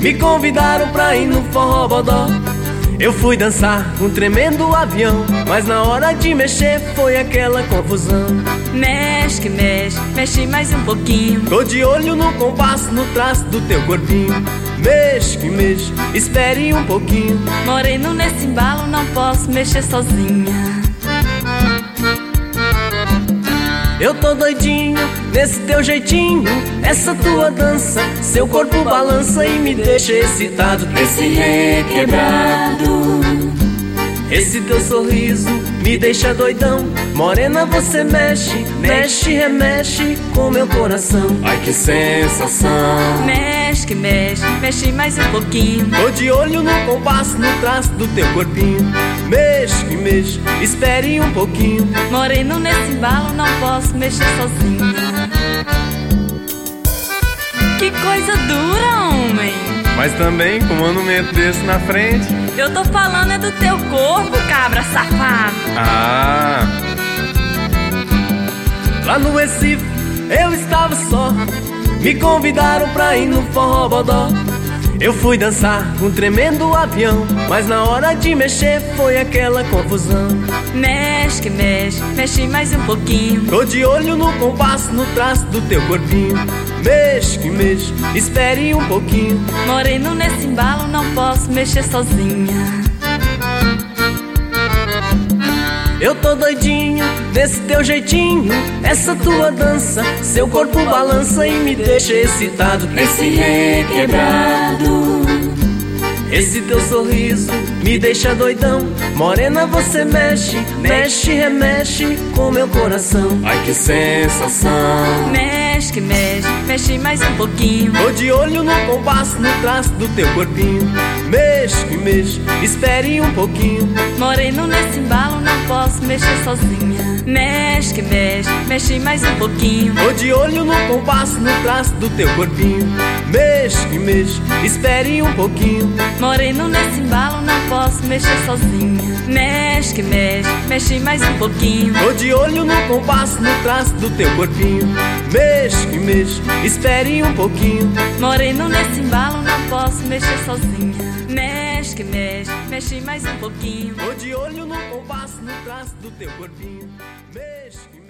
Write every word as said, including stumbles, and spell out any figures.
me convidaram pra ir no forró bodó. Eu fui dançar um tremendo avião, mas na hora de mexer foi aquela confusão. Mexe que mexe, mexe mais um pouquinho. Tô de olho no compasso, no traço do teu corpinho. Mexe que mexe, espere um pouquinho. Moreno, nesse embalo não posso mexer sozinha. Eu tô doidinho nesse teu jeitinho, essa tua dança, seu corpo balança e me deixa excitado. Esse requebrado, esse teu sorriso me deixa doidão. Morena, você mexe, mexe, remexe com meu coração. Ai, que sensação. Mexe que mexe, mexe mais um pouquinho. Tô de olho no compasso, no traço do teu corpinho. Mexe que mexe, espere um pouquinho. Moreno, nesse embalo não posso mexer sozinha. Que coisa dura, homem. Mas também com um monumento desse na frente. Eu tô falando é do teu corpo, cabra safado. Ah. Lá no Recife eu estava só, me convidaram pra ir no forró bodó. Eu fui dançar um tremendo avião, mas na hora de mexer foi aquela confusão. Mexe que mexe, mexe mais um pouquinho. Tô de olho no compasso, no traço do teu corpinho. Mexe que mexe, espere um pouquinho. Moreno, nesse embalo não posso mexer sozinha. Eu tô doidinho nesse teu jeitinho, essa tua dança, seu corpo balança e me deixa excitado. Esse requebrado, esse teu sorriso me deixa doidão. Morena, você mexe, mexe, remexe com meu coração. Ai, que sensação. Mexe que mexe, mexe mais um pouquinho. Tô de olho no compasso, no traço do teu corpinho. Mexe que mexe, espere um pouquinho. Moreno, nesse embalo não posso mexer sozinha. Mexe que mexe, mexe mais um pouquinho. Tô de olho no compasso, no traço do teu corpinho. Mexe que mexe, espere um pouquinho. Moreno, nesse embalo não posso mexer sozinha. Mexe que mexe, mexe mais um pouquinho. Tô de olho no compasso, no traço do teu corpinho. Mexe que mexe, espere um pouquinho. Moreno, nesse embalo não posso mexer sozinha. Mexe que mexe, mexe mais um pouquinho. Tô de olho no compasso, no traço do teu corpinho. Mexe que